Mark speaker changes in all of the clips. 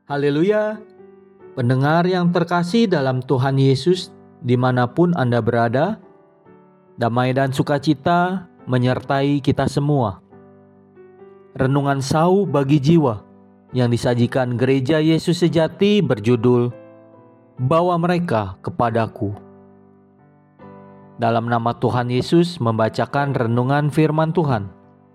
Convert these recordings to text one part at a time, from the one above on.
Speaker 1: Haleluya! Pendengar yang terkasih dalam Tuhan Yesus, dimanapun Anda berada, damai dan sukacita menyertai kita semua. Renungan Sau bagi jiwa yang disajikan Gereja Yesus Sejati berjudul Bawa Mereka Kepadaku. Dalam nama Tuhan Yesus membacakan renungan firman Tuhan.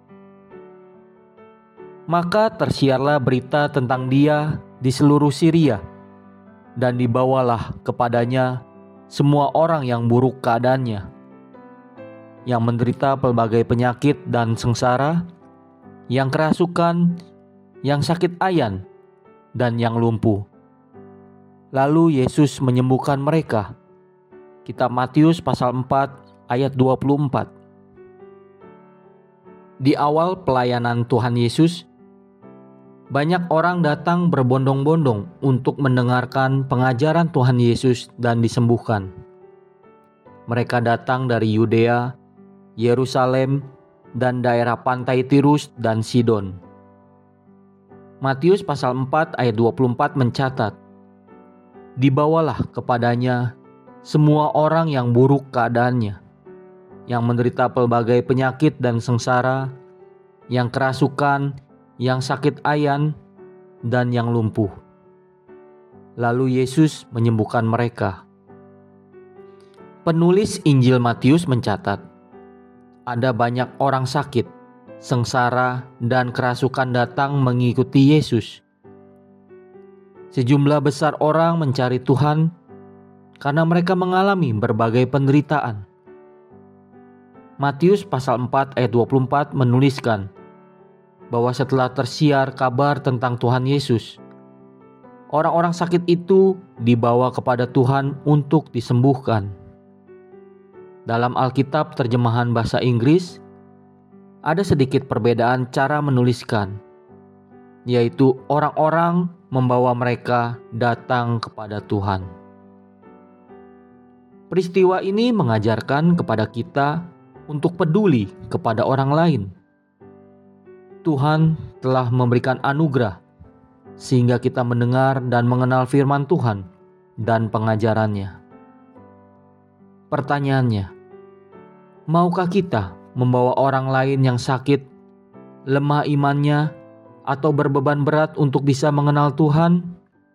Speaker 1: Maka tersiarlah berita tentang Dia di seluruh Syria, dan dibawalah kepadanya semua orang yang buruk keadaannya, yang menderita pelbagai penyakit dan sengsara, yang kerasukan, yang sakit ayan, dan yang lumpuh. Lalu Yesus menyembuhkan mereka. Kitab Matius pasal 4 ayat 24. Di awal pelayanan Tuhan Yesus, banyak orang datang berbondong-bondong untuk mendengarkan pengajaran Tuhan Yesus dan disembuhkan. Mereka datang dari Yudea, Yerusalem, dan daerah pantai Tirus dan Sidon. Matius pasal 4 ayat 24 mencatat, dibawalah kepadanya semua orang yang buruk keadaannya, yang menderita pelbagai penyakit dan sengsara, yang kerasukan, yang sakit ayan, dan yang lumpuh. Lalu Yesus menyembuhkan mereka. Penulis Injil Matius mencatat, ada banyak orang sakit, sengsara, dan kerasukan datang mengikuti Yesus. Sejumlah besar orang mencari Tuhan karena mereka mengalami berbagai penderitaan. Matius pasal 4 ayat 24 menuliskan bahwa setelah tersiar kabar tentang Tuhan Yesus, orang-orang sakit itu dibawa kepada Tuhan untuk disembuhkan. Dalam Alkitab terjemahan bahasa Inggris, ada sedikit perbedaan cara menuliskan, yaitu orang-orang membawa mereka datang kepada Tuhan. Peristiwa ini mengajarkan kepada kita untuk peduli kepada orang lain. Tuhan telah memberikan anugerah sehingga kita mendengar dan mengenal firman Tuhan dan pengajarannya. Pertanyaannya, maukah kita membawa orang lain yang sakit, lemah imannya, atau berbeban berat untuk bisa mengenal Tuhan?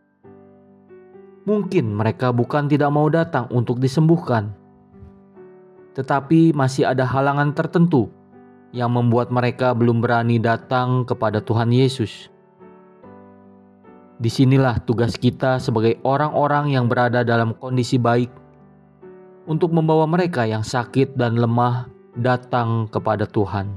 Speaker 1: Mungkin mereka bukan tidak mau datang untuk disembuhkan, tetapi masih ada halangan tertentu yang membuat mereka belum berani datang kepada Tuhan Yesus. Disinilah tugas kita sebagai orang-orang yang berada dalam kondisi baik untuk membawa mereka yang sakit dan lemah datang kepada Tuhan.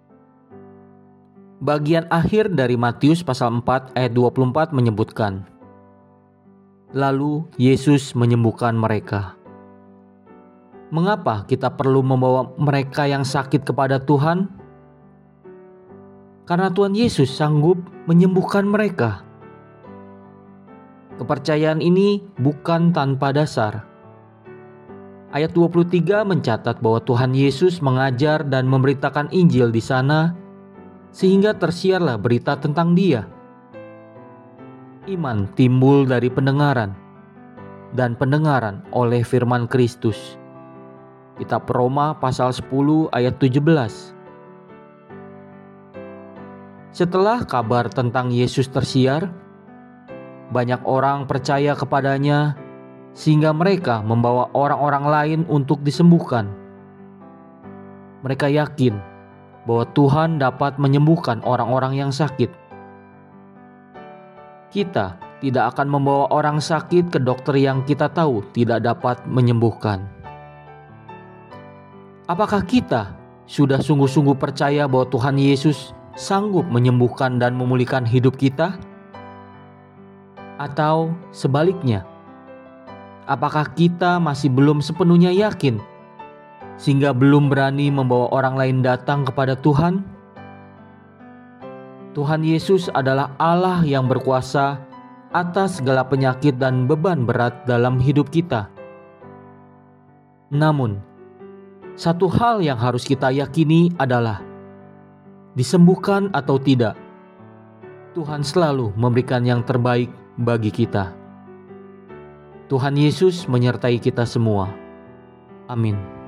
Speaker 1: Bagian akhir dari Matius pasal 4 ayat 24 menyebutkan, lalu Yesus menyembuhkan mereka. Mengapa kita perlu membawa mereka yang sakit kepada Tuhan? Karena Tuhan Yesus sanggup menyembuhkan mereka. Kepercayaan ini bukan tanpa dasar. Ayat 23 mencatat bahwa Tuhan Yesus mengajar dan memberitakan Injil di sana, sehingga tersiarlah berita tentang Dia. Iman timbul dari pendengaran, dan pendengaran oleh firman Kristus. Kitab Roma pasal 10 ayat 17. Setelah kabar tentang Yesus tersiar, banyak orang percaya kepadanya sehingga mereka membawa orang-orang lain untuk disembuhkan. Mereka yakin bahwa Tuhan dapat menyembuhkan orang-orang yang sakit. Kita tidak akan membawa orang sakit ke dokter yang kita tahu tidak dapat menyembuhkan. Apakah kita sudah sungguh-sungguh percaya bahwa Tuhan Yesus sanggup menyembuhkan dan memulihkan hidup kita? Atau sebaliknya, apakah kita masih belum sepenuhnya yakin sehingga belum berani membawa orang lain datang kepada Tuhan? Tuhan Yesus adalah Allah yang berkuasa atas segala penyakit dan beban berat dalam hidup kita. Namun, satu hal yang harus kita yakini adalah disembuhkan atau tidak, Tuhan selalu memberikan yang terbaik bagi kita. Tuhan Yesus menyertai kita semua. Amin.